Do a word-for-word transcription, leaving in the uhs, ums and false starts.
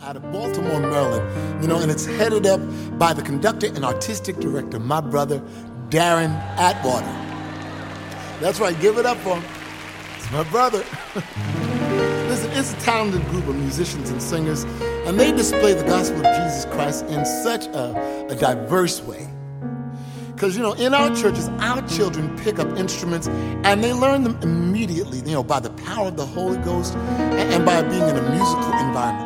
out of Baltimore, Maryland, you know, and it's headed up by the conductor and artistic director, my brother, Darren Atwater. That's right, give it up for him. It's my brother. Listen, it's a talented group of musicians and singers, and they display the gospel of Jesus Christ in such a, a diverse way. Because, you know, in our churches, our children pick up instruments and they learn them immediately, you know, by the power of the Holy Ghost and, and by being in a musical environment.